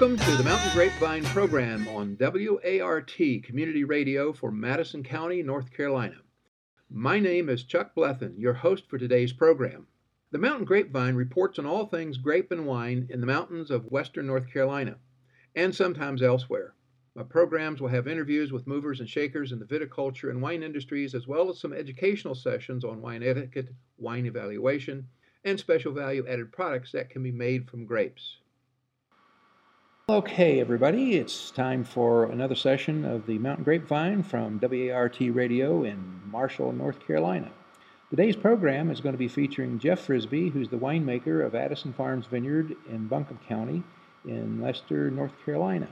Welcome to the Mountain Grapevine program on WART Community Radio for Madison County, North Carolina. My name is Chuck Blethen, your host for today's program. The Mountain Grapevine reports on all things grape and wine in the mountains of western North Carolina, and sometimes elsewhere. My programs will have interviews with movers and shakers in the viticulture and wine industries, as well as some educational sessions on wine etiquette, wine evaluation, and special value-added products that can be made from grapes. Okay, everybody, it's time for another session of the Mountain Grapevine from WART Radio in Marshall, North Carolina. Today's program is going to be featuring Jeff Frisbee, who's the winemaker of Addison Farms Vineyard in Buncombe County in Leicester, North Carolina.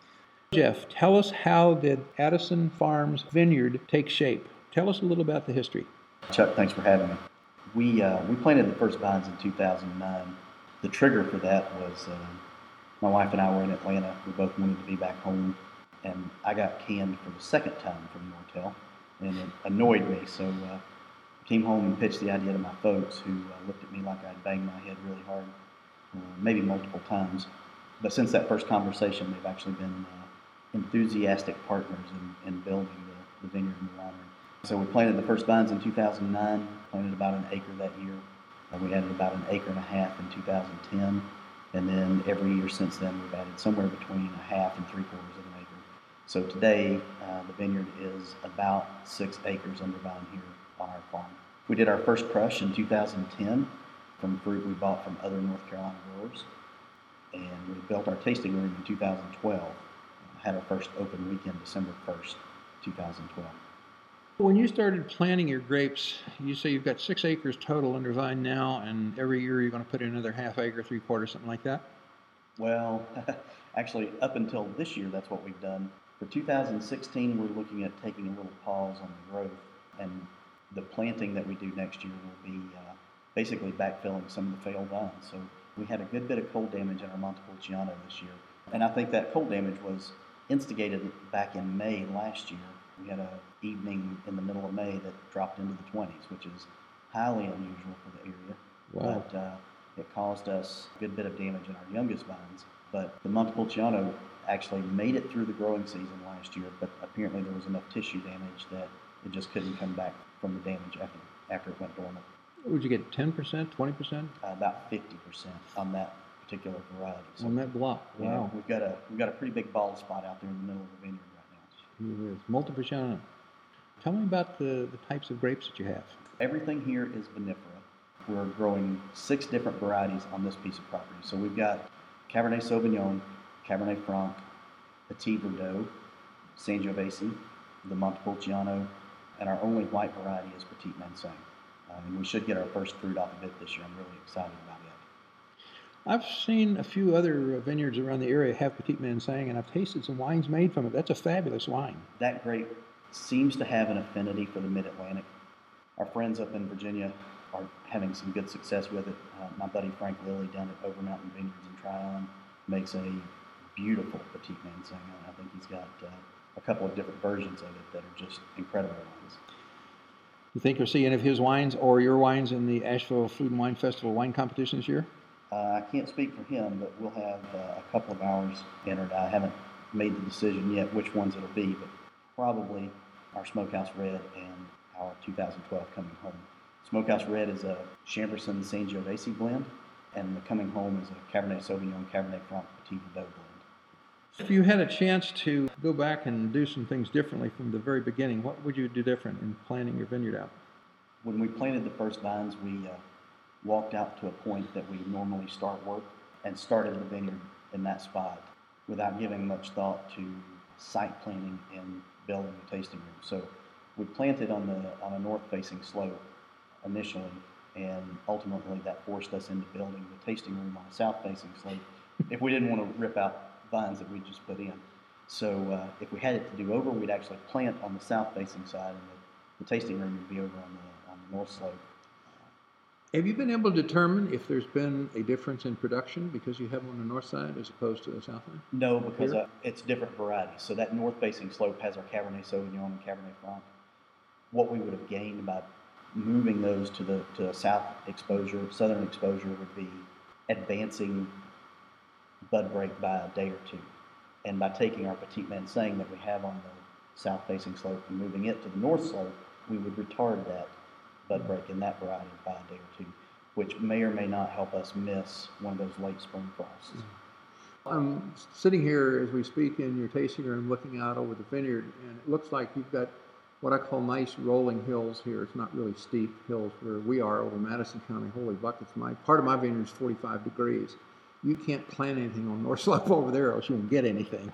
Jeff, tell us, how did Addison Farms Vineyard take shape? Tell us a little about the history. Chuck, thanks for having me. We planted the first vines in 2009. The trigger for that was my wife and I were in Atlanta. We both wanted to be back home, and I got canned for the second time from Nortel, and it annoyed me. So I came home and pitched the idea to my folks, who looked at me like I'd banged my head really hard, maybe multiple times. But since that first conversation, they've actually been enthusiastic partners in building the vineyard and the winery. So we planted the first vines in 2009, planted about an acre that year. We added about an acre and a half in 2010. And then every year since then, we've added somewhere between a half and 3/4 of an acre. So today, the vineyard is about 6 acres under vine here on our farm. We did our first crush in 2010 from fruit we bought from other North Carolina growers. And we built our tasting room in 2012. Had our first open weekend December 1st, 2012. When you started planting your grapes, you say you've got 6 acres total under vine now, and every year you're going to put in another half acre, 3/4, something like that? Well, actually, up until this year, that's what we've done. For 2016, we're looking at taking a little pause on the growth, and the planting that we do next year will be basically backfilling some of the failed vines. So we had a good bit of cold damage in our Montepulciano this year, and I think that cold damage was instigated back in May last year. We had an evening in the middle of May that dropped into the 20s, which is highly unusual for the area. Wow. But it caused us a good bit of damage in our youngest vines. But the Montepulciano actually made it through the growing season last year, but apparently there was enough tissue damage that it just couldn't come back from the damage after it went dormant. Would you get 10%, 20%? About 50% on that particular variety. So, on that block? Wow. Yeah, we've got a pretty big bald spot out there in the middle of the vineyard right now. It is. Montepulciano. Tell me about the types of grapes that you have. Everything here is vinifera. We're growing 6 different varieties on this piece of property. So we've got Cabernet Sauvignon, Cabernet Franc, Petit Verdot, Sangiovese, the Montepulciano, and our only white variety is Petit Manseng. And we should get our first fruit off of it this year. I'm really excited about it. I've seen a few other vineyards around the area have Petit Manseng, and I've tasted some wines made from it. That's a fabulous wine. That grape seems to have an affinity for the Mid-Atlantic. Our friends up in Virginia are having some good success with it. My buddy Frank Lilly down at Overmountain Vineyards in Tryon makes a beautiful Petit Manseng. I think he's got a couple of different versions of it that are just incredible wines. You think you'll see any of his wines or your wines in the Asheville Food and Wine Festival wine competition this year? I can't speak for him, but we'll have a couple of ours entered. I haven't made the decision yet which ones it'll be, but probably our Smokehouse Red and our 2012 Coming Home. Smokehouse Red is a Chambourcin Sangiovese blend, and the Coming Home is a Cabernet Sauvignon, Cabernet Franc, Petit Verdot blend. If you had a chance to go back and do some things differently from the very beginning, what would you do different in planning your vineyard out? When we planted the first vines, we walked out to a point that we normally start work and started the vineyard in that spot without giving much thought to site planning and building the tasting room. So we planted on a north-facing slope initially, and ultimately that forced us into building the tasting room on a south-facing slope if we didn't want to rip out vines that we just put in. So if we had it to do over, we'd actually plant on the south-facing side, and the tasting room would be over on the north slope. Have you been able to determine if there's been a difference in production because you have on the north side as opposed to the south side? No, because it's different varieties. So that north-facing slope has our Cabernet Sauvignon and Cabernet Franc. What we would have gained by moving those to a southern exposure would be advancing bud break by a day or two. And by taking our Petite Manseng that we have on the south-facing slope and moving it to the north slope, we would retard that bud break in that variety by a day or two, which may or may not help us miss one of those late spring frosts. I'm sitting here as we speak in your tasting room looking out over the vineyard, and it looks like you've got what I call nice rolling hills here. It's not really steep hills where we are over Madison County. Holy buckets, part of my vineyard is 45 degrees. You can't plant anything on North Slope over there, or else you won't get anything.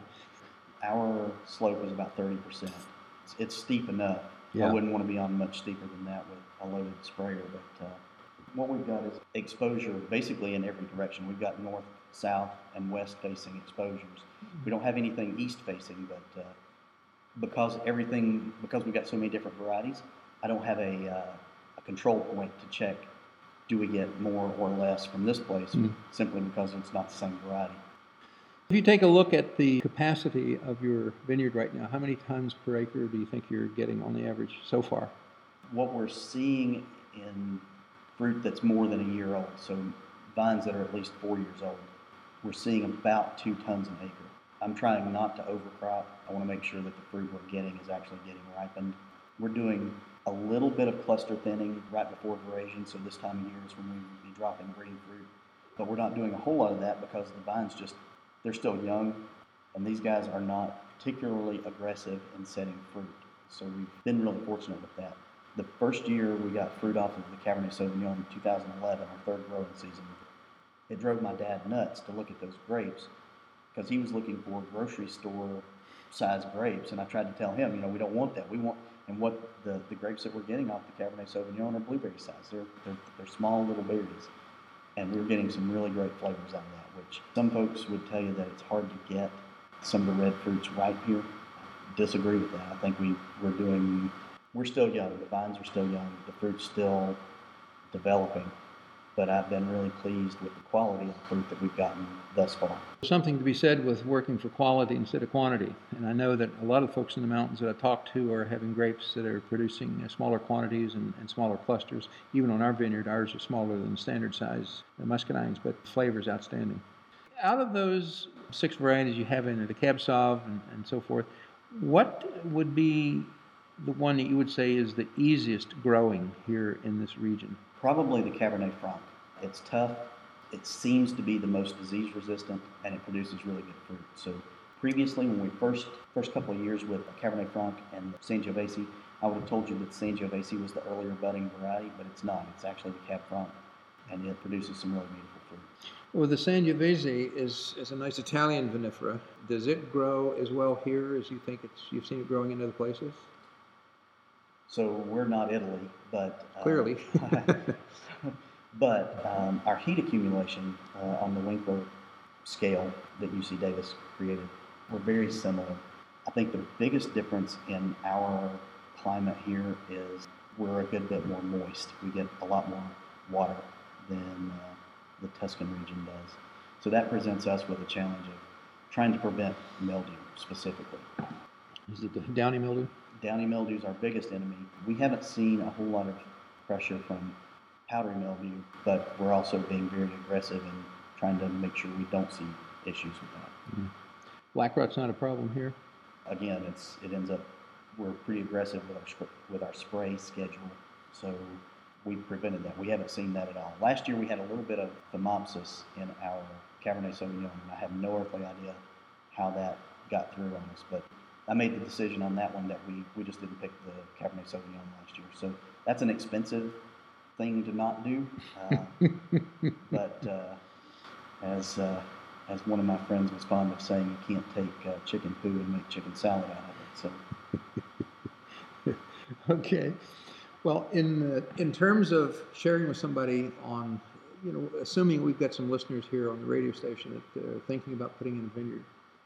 Our slope is about 30%. It's steep enough. Yeah. I wouldn't want to be on much steeper than that with a loaded sprayer, but what we've got is exposure basically in every direction. We've got north, south, and west facing exposures. We don't have anything east facing, but because we've got so many different varieties, I don't have a control point to check, do we get more or less from this place, simply because it's not the same variety. If you take a look at the capacity of your vineyard right now, how many tons per acre do you think you're getting on the average so far? What we're seeing in fruit that's more than a year old, so vines that are at least 4 years old, we're seeing about 2 tons an acre. I'm trying not to overcrop. I want to make sure that the fruit we're getting is actually getting ripened. We're doing a little bit of cluster thinning right before veraison, so this time of year is when we would be dropping green fruit. But we're not doing a whole lot of that because the vines they're still young, and these guys are not particularly aggressive in setting fruit. So we've been really fortunate with that. The first year we got fruit off of the Cabernet Sauvignon in 2011, our third growing season, it drove my dad nuts to look at those grapes because he was looking for grocery store size grapes, and I tried to tell him, we don't want that. We want, and what the grapes that we're getting off the Cabernet Sauvignon are blueberry size. They're small little berries, and we're getting some really great flavors out of that, which some folks would tell you that it's hard to get some of the red fruits right here. I disagree with that. I think we're still young. The vines are still young. The fruit's still developing. But I've been really pleased with the quality of the fruit that we've gotten thus far. Something to be said with working for quality instead of quantity. And I know that a lot of folks in the mountains that I talk to are having grapes that are producing smaller quantities and smaller clusters. Even on our vineyard, ours are smaller than standard size muscadines, but the flavor is outstanding. Out of those 6 varieties you have in it, the Cab Sauv and so forth, what would be the one that you would say is the easiest growing here in this region? Probably the Cabernet Franc. It's tough. It seems to be the most disease resistant, and it produces really good fruit. So previously, when we first couple of years with Cabernet Franc and Sangiovese, I would have told you that Sangiovese was the earlier budding variety, but it's not. It's actually the Cab Franc, and it produces some really beautiful fruit. Well, the Sangiovese is a nice Italian vinifera. Does it grow as well here as you've seen it growing in other places? So we're not Italy, but clearly. But our heat accumulation on the Winkler scale that UC Davis created were very similar. I think the biggest difference in our climate here is we're a good bit more moist. We get a lot more water than the Tuscan region does. So that presents us with a challenge of trying to prevent mildew specifically. Is it the downy mildew? Downy mildew is our biggest enemy. We haven't seen a whole lot of pressure from powdery mildew, but we're also being very aggressive in trying to make sure we don't see issues with that. Mm. Black rot's not a problem here? Again, we're pretty aggressive with our spray schedule, so we've prevented that. We haven't seen that at all. Last year we had a little bit of Phomopsis in our Cabernet Sauvignon, and I have no earthly idea how that got through on us, but I made the decision on that one that we just didn't pick the Cabernet Sauvignon last year. So that's an expensive thing to not do. But as one of my friends was fond of saying, you can't take chicken poo and make chicken salad out of it. So. Okay. Well, in terms of sharing with somebody on, assuming we've got some listeners here on the radio station that are thinking about putting in a vineyard,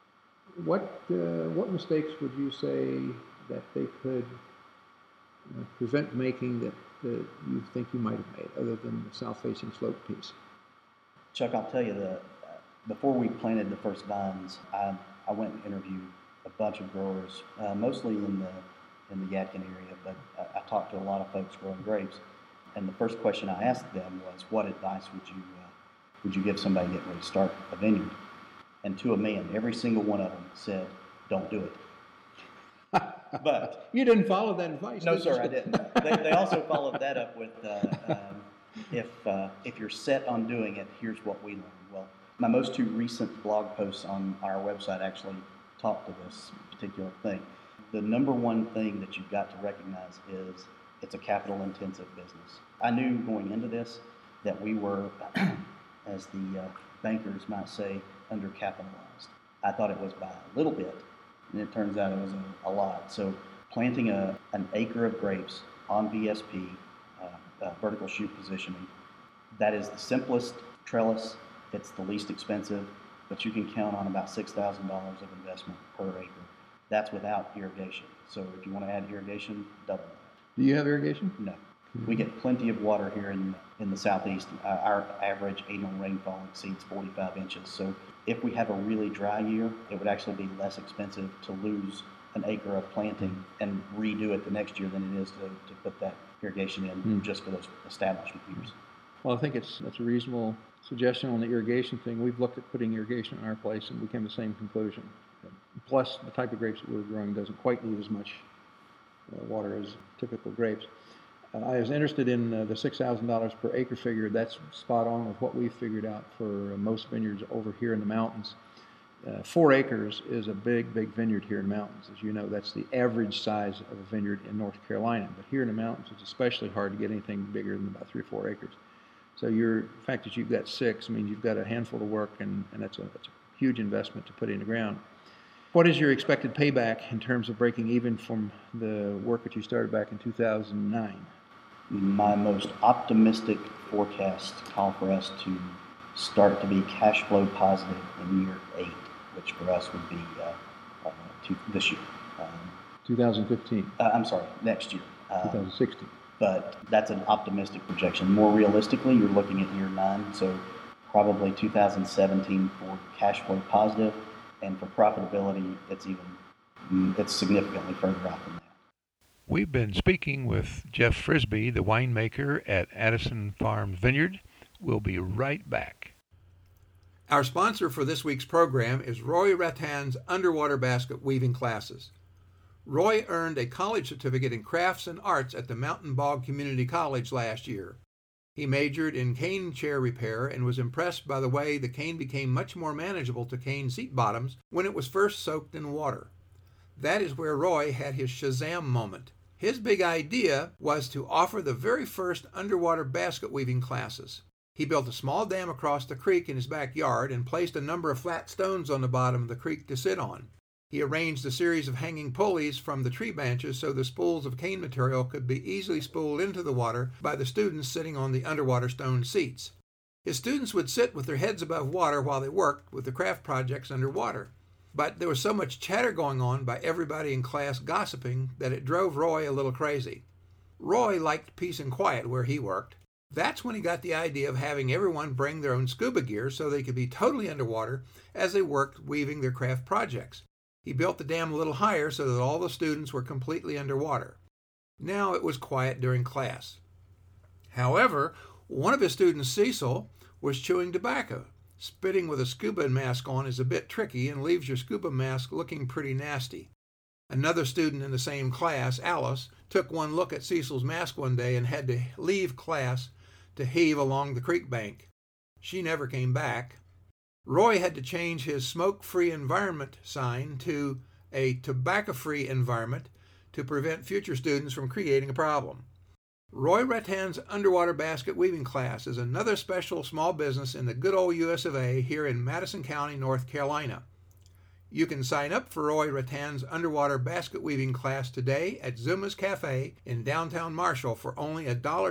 what mistakes would you say that they could prevent making that you think you might have made, other than the south-facing slope piece? Chuck, I'll tell you that before we planted the first vines, I went and interviewed a bunch of growers, mostly in the Yadkin area, but I talked to a lot of folks growing grapes, and the first question I asked them was, what advice would you give somebody getting ready to start a vineyard? and to a man, every single one of them said, "Don't do it." But you didn't follow that advice. no, did sir, you? I didn't. They also followed that up with, if you're set on doing it, here's what we learned. Well, my most two recent blog posts on our website actually talk to this particular thing. The number one thing that you've got to recognize is it's a capital intensive business. I knew going into this that we were, as the bankers might say, undercapitalized. I thought it was by a little bit, and it turns out it was a lot. So planting an acre of grapes on VSP, vertical shoot positioning, that is the simplest trellis, it's the least expensive, but you can count on about $6,000 of investment per acre. That's without irrigation. So if you want to add irrigation, double that. Do you have irrigation? No. We get plenty of water here in the southeast. Our average annual rainfall exceeds 45 inches. So if we have a really dry year, it would actually be less expensive to lose an acre of planting and redo it the next year than it is to put that irrigation in just for those establishment years. Well, I think that's a reasonable suggestion on the irrigation thing. We've looked at putting irrigation in our place and we came to the same conclusion. Plus, the type of grapes that we're growing doesn't quite need as much water as typical grapes. I was interested in the $6,000 per acre figure. That's spot on with what we've figured out for most vineyards over here in the mountains. 4 acres is a big vineyard here in the mountains. As you know, that's the average size of a vineyard in North Carolina. But here in the mountains, it's especially hard to get anything bigger than about 3 or 4 acres. So the fact that you've got 6 means you've got a handful to work, and that's a huge investment to put in the ground. What is your expected payback in terms of breaking even from the work that you started back in 2009? My most optimistic forecasts call for us to start to be cash flow positive in year 8, which for us would be this year. 2015. I'm sorry, next year. 2016. But that's an optimistic projection. More realistically, you're looking at year 9, so probably 2017 for cash flow positive, and for profitability, it's significantly further out than that. We've been speaking with Jeff Frisby, the winemaker at Addison Farms Vineyard. We'll be right back. Our sponsor for this week's program is Roy Rattan's underwater basket weaving classes. Roy earned a college certificate in crafts and arts at the Mountain Bog Community College last year. He majored in cane chair repair and was impressed by the way the cane became much more manageable to cane seat bottoms when it was first soaked in water. That is where Roy had his Shazam moment. His big idea was to offer the very first underwater basket weaving classes. He built a small dam across the creek in his backyard and placed a number of flat stones on the bottom of the creek to sit on. He arranged a series of hanging pulleys from the tree branches so the spools of cane material could be easily spooled into the water by the students sitting on the underwater stone seats. His students would sit with their heads above water while they worked with the craft projects underwater. But there was so much chatter going on by everybody in class gossiping that it drove Roy a little crazy. Roy liked peace and quiet where he worked. That's when he got the idea of having everyone bring their own scuba gear so they could be totally underwater as they worked weaving their craft projects. He built the dam a little higher so that all the students were completely underwater. Now it was quiet during class. However, one of his students, Cecil, was chewing tobacco. Spitting with a scuba mask on is a bit tricky and leaves your scuba mask looking pretty nasty. Another student in the same class, Alice, took one look at Cecil's mask one day and had to leave class to heave along the creek bank. She never came back. Roy had to change his smoke-free environment sign to a tobacco-free environment to prevent future students from creating a problem. Roy Rattan's underwater basket weaving class is another special small business in the good old US of A here in Madison County, North Carolina. You can sign up for Roy Rattan's underwater basket weaving class today at Zuma's Cafe in downtown Marshall for only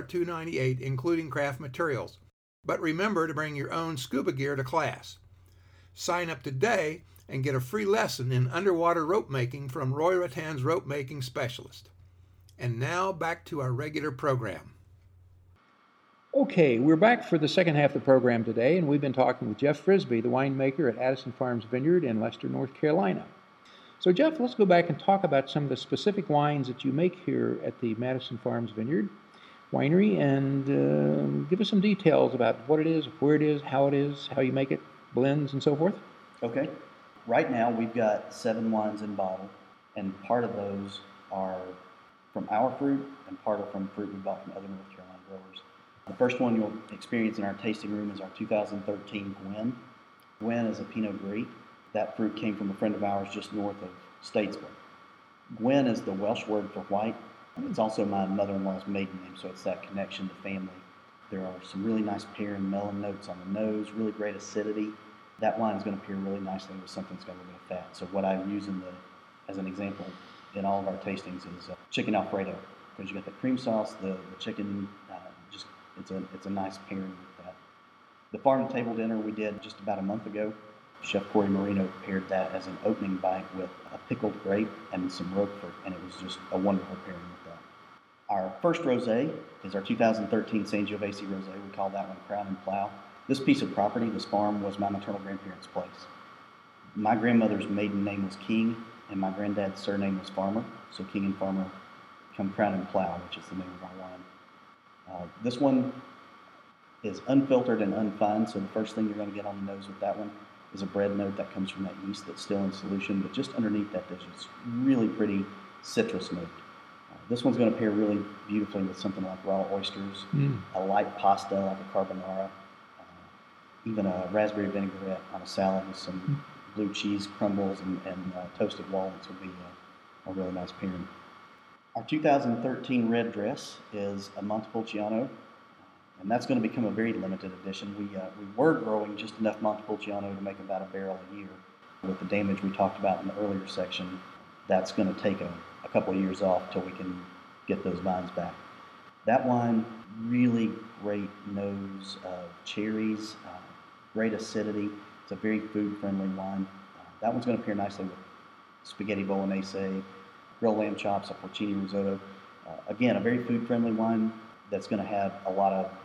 $2.98, including craft materials. But remember to bring your own scuba gear to class. Sign up today and get a free lesson in underwater rope making from Roy Rattan's rope making specialist. And now back to our regular program. Okay, we're back for the second half of the program today, and we've been talking with Jeff Frisby, the winemaker at Addison Farms Vineyard in Leicester, North Carolina. So Jeff, let's go back and talk about some of the specific wines that you make here at the Addison Farms Vineyard Winery, and give us some details about what it is, where it is, how you make it, blends, and so forth. Okay. Right now, we've got 7 wines in bottle, and part of those are from our fruit, and part are from fruit we bought from other North Carolina growers. The first one you'll experience in our tasting room is our 2013 Gwen. Gwen is a Pinot Gris. That fruit came from a friend of ours just north of Statesville. Gwen is the Welsh word for white. It's also my mother-in-law's maiden name, so it's that connection to family. There are some really nice pear and melon notes on the nose, really great acidity. That wine is going to pair really nicely with something that's got a little bit of fat. So what I use as an example in all of our tastings is chicken Alfredo, because you got the cream sauce, the chicken, it's a nice pairing with that. The farm to table dinner we did just about a month ago. Chef Corey Marino prepared that as an opening bite with a pickled grape and some Roquefort, and it was just a wonderful pairing with that. Our first rosé is our 2013 Sangiovese rosé. We call that one Crown and Plow. This piece of property, this farm, was my maternal grandparents' place. My grandmother's maiden name was King, and my granddad's surname was Farmer. So King and Farmer become Crown and Plow, which is the name of our wine. This one is unfiltered and unfined, so the first thing you're going to get on the nose with that one is a bread note that comes from that yeast that's still in solution, but just underneath that there's this really pretty citrus note. This one's going to pair really beautifully with something like raw oysters, a light pasta like a carbonara, even a raspberry vinaigrette on a salad with some blue cheese crumbles and toasted walnuts would be a really nice pairing. Our 2013 red dress is a Montepulciano, and that's going to become a very limited edition. We were growing just enough Montepulciano to make about a barrel a year. With the damage we talked about in the earlier section, that's going to take a couple of years off till we can get those vines back. That wine, really great nose of cherries, great acidity. It's a very food-friendly wine. That one's going to pair nicely with spaghetti bolognese, grilled lamb chops, a porcini risotto. Again, a very food-friendly wine that's going to have a lot of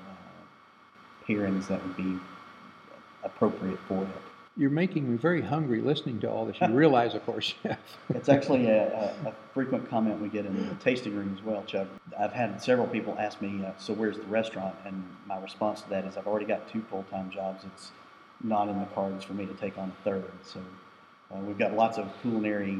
pairings that would be appropriate for it. You're making me very hungry listening to all this. You realize, of course, Chef. It's actually a frequent comment we get in the tasting room as well, Chuck. I've had several people ask me, so where's the restaurant? And my response to that is I've already got 2 full-time jobs. It's not in the cards for me to take on a third. So we've got lots of culinary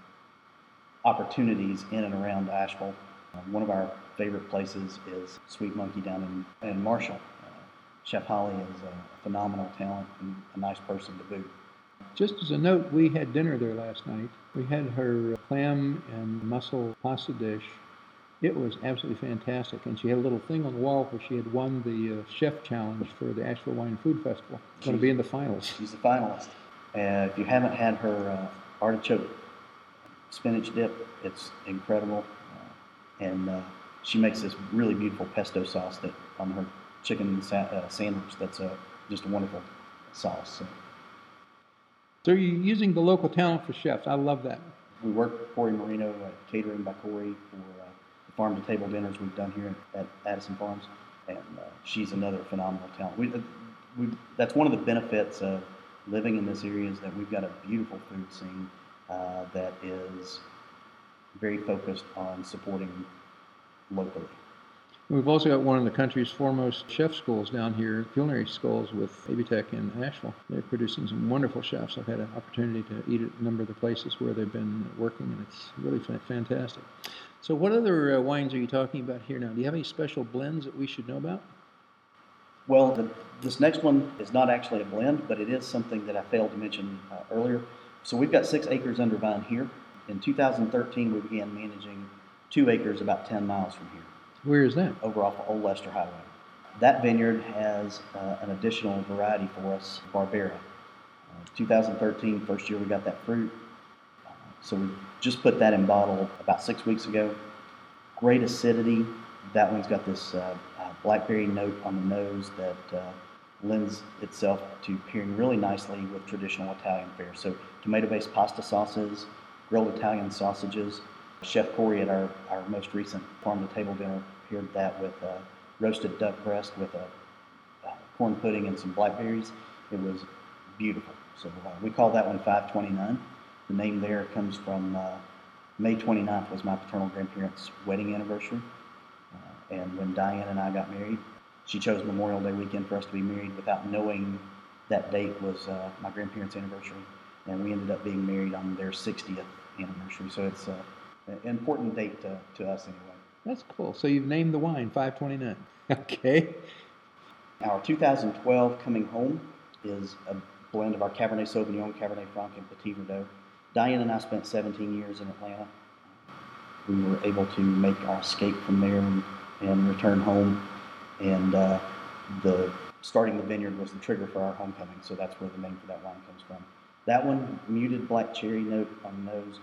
opportunities in and around Asheville. One of our favorite places is Sweet Monkey down in Marshall. Chef Holly is a phenomenal talent and a nice person to boot. Just as a note, we had dinner there last night. We had her clam and mussel pasta dish. It was absolutely fantastic, and she had a little thing on the wall where she had won the chef challenge for the Asheville Wine and Food Festival. Going to be in the finals. She's the finalist. If you haven't had her artichoke spinach dip, it's incredible. And she makes this really beautiful pesto sauce that on her chicken sandwich that's just a wonderful sauce. So you're using the local talent for chefs. I love that. We work with Corey Marino at Catering by Corey for the farm-to-table dinners we've done here at Addison Farms, and she's another phenomenal talent. That's one of the benefits of living in this area is that we've got a beautiful food scene that is very focused on supporting locally. We've also got one of the country's foremost chef schools down here, culinary schools with Avitech in Asheville. They're producing some wonderful chefs. I've had an opportunity to eat at a number of the places where they've been working, and it's really fantastic. So what other wines are you talking about here now? Do you have any special blends that we should know about? Well, this next one is not actually a blend, but it is something that I failed to mention earlier. So we've got 6 acres under vine here. In 2013, we began managing 2 acres about 10 miles from here. Where is that? Over off of Old Leicester Highway. That vineyard has an additional variety for us, Barbera. 2013, first year we got that fruit. So we just put that in bottle about 6 weeks ago. Great acidity. That one's got this blackberry note on the nose that lends itself to pairing really nicely with traditional Italian fare. So tomato-based pasta sauces, grilled Italian sausages. Chef Corey at our most recent farm-to-table dinner paired that with roasted duck breast with a corn pudding and some blackberries. It was beautiful. So we call that one 529. The name there comes from May 29th was my paternal grandparents' wedding anniversary. And when Diane and I got married, she chose Memorial Day weekend for us to be married without knowing that date was my grandparents' anniversary, and we ended up being married on their 60th anniversary. So it's an important date to us anyway. That's cool. So you've named the wine 529. Okay. Our 2012 Coming Home is a blend of our Cabernet Sauvignon, Cabernet Franc, and Petit Verdot. Diane and I spent 17 years in Atlanta. We were able to make our escape from there and return home. And starting the vineyard was the trigger for our homecoming, so that's where the name for that wine comes from. That one, muted black cherry note on the nose,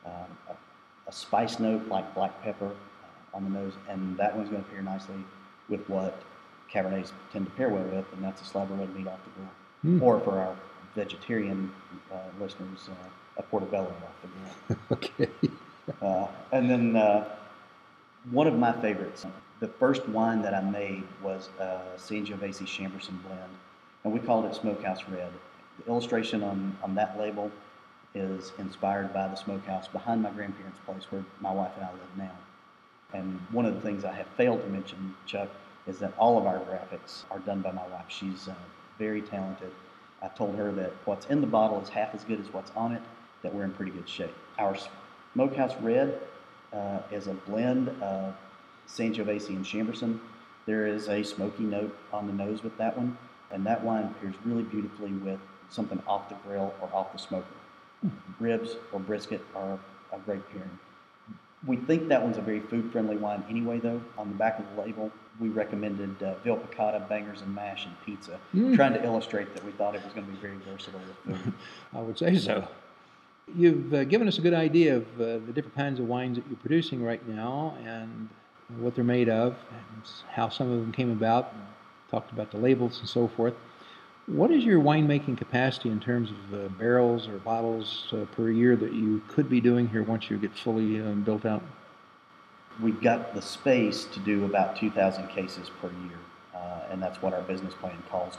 a spice note like black pepper on the nose, and that one's going to pair nicely with what Cabernets tend to pair well with, and that's a slab of red meat off the grill. Or for our vegetarian listeners, a portobello off the grill. Okay. And then one of my favorites, the first wine that I made was a Sangiovese Chambourcin blend, and we called it Smokehouse Red. The illustration on that label is inspired by the smokehouse behind my grandparents' place where my wife and I live now. And one of the things I have failed to mention, Chuck, is that all of our graphics are done by my wife. She's very talented. I told her that what's in the bottle is half as good as what's on it, that we're in pretty good shape. Our Smokehouse Red is a blend of Sangiovese and Chambourcin. There is a smoky note on the nose with that one, and that wine pairs really beautifully with something off the grill or off the smoker. Ribs or brisket are a great pairing. We think that one's a very food-friendly wine anyway, though. On the back of the label, we recommended veal piccata, bangers and mash, and pizza, trying to illustrate that we thought it was going to be very versatile with food. I would say so. You've given us a good idea of the different kinds of wines that you're producing right now and what they're made of and how some of them came about, and talked about the labels and so forth. What is your winemaking capacity in terms of barrels or bottles per year that you could be doing here once you get fully built out? We've got the space to do about 2,000 cases per year, and that's what our business plan calls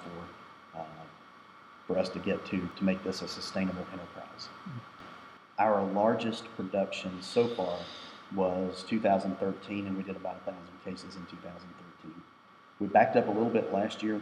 for us to get to make this a sustainable enterprise. Our largest production so far was 2013, and we did about 1,000 cases in 2013. We backed up a little bit last year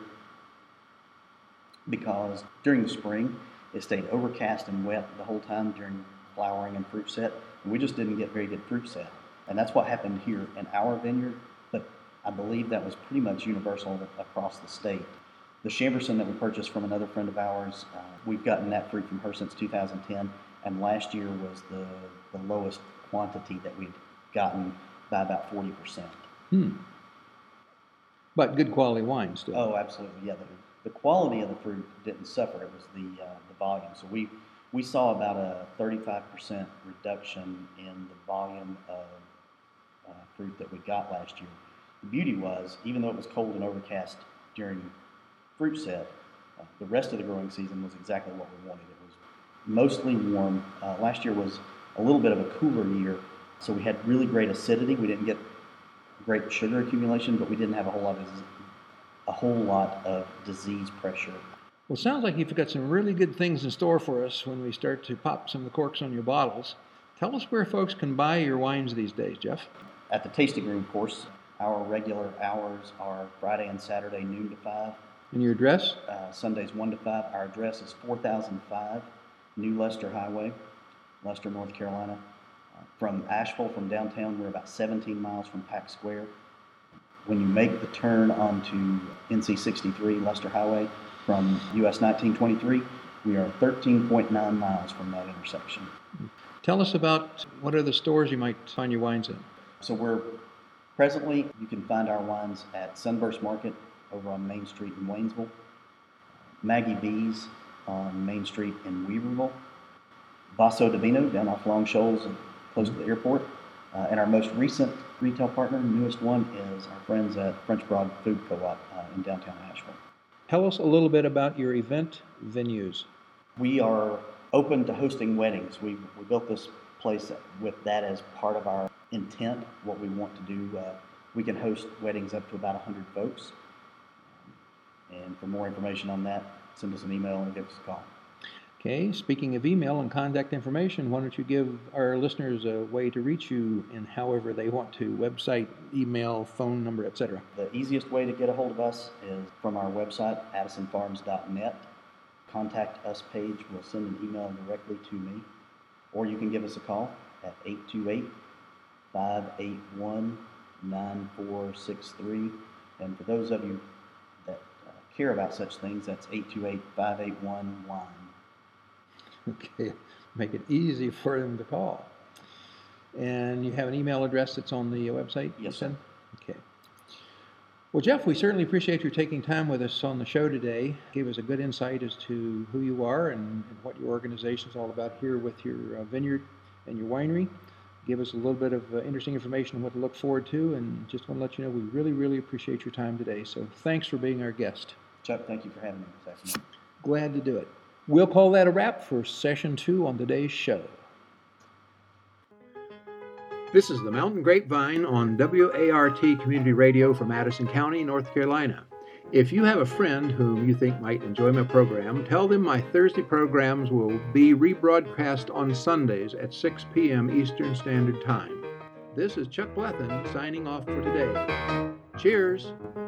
because during the spring, it stayed overcast and wet the whole time during flowering and fruit set, and we just didn't get very good fruit set. And that's what happened here in our vineyard, but I believe that was pretty much universal across the state. The Chambourcin that we purchased from another friend of ours, we've gotten that fruit from her since 2010, and last year was the lowest quantity that we've gotten by about 40%. But good quality wine still. Oh, absolutely, yeah. The quality of the fruit didn't suffer. It was the volume. So we saw about a 35% reduction in the volume of fruit that we got last year. The beauty was, even though it was cold and overcast during fruit set, the rest of the growing season was exactly what we wanted. It was mostly warm. Last year was a little bit of a cooler year, so we had really great acidity. We didn't get great sugar accumulation, but we didn't have a whole lot of disease pressure. Well, it sounds like you've got some really good things in store for us when we start to pop some of the corks on your bottles. Tell us where folks can buy your wines these days, Jeff. At the tasting room, of course. Our regular hours are Friday and Saturday, noon to 5. And your address? Sundays, 1 to 5. Our address is 4005 New Lester Highway, Lester, North Carolina. From Asheville, from downtown, we're about 17 miles from Pack Square. When you make the turn onto NC 63 Lester Highway from US 1923, we are 13.9 miles from that intersection. Tell us about what are the stores you might find your wines in. So you can find our wines at Sunburst Market over on Main Street in Waynesville, Maggie B's on Main Street in Weaverville, Vaso Divino down off Long Shoals close to the airport, and our most recent retail partner, newest one, is our friends at French Broad Food Co-op in downtown Asheville. Tell us a little bit about your event venues. We are open to hosting weddings. We built this place with that as part of our intent, what we want to do. We can host weddings up to about 100 folks. And for more information on that, send us an email and give us a call. Okay, speaking of email and contact information, why don't you give our listeners a way to reach you in however they want to, website, email, phone number, etc. The easiest way to get a hold of us is from our website, addisonfarms.net. Contact Us page will send an email directly to me, or you can give us a call at 828-581-9463. And for those of you that care about such things, that's 828-581-WINE. Okay, make it easy for them to call. And you have an email address that's on the website? Yes, sir. Okay. Well, Jeff, we certainly appreciate your taking time with us on the show today. Gave us a good insight as to who you are and what your organization is all about here with your vineyard and your winery. Give us a little bit of interesting information on what to look forward to, and just want to let you know we really, really appreciate your time today. So thanks for being our guest. Chuck, thank you for having me this afternoon. Glad to do it. We'll call that a wrap for Session 2 on today's show. This is the Mountain Grapevine on WART Community Radio for Madison County, North Carolina. If you have a friend whom you think might enjoy my program, tell them my Thursday programs will be rebroadcast on Sundays at 6 p.m. Eastern Standard Time. This is Chuck Blethen signing off for today. Cheers!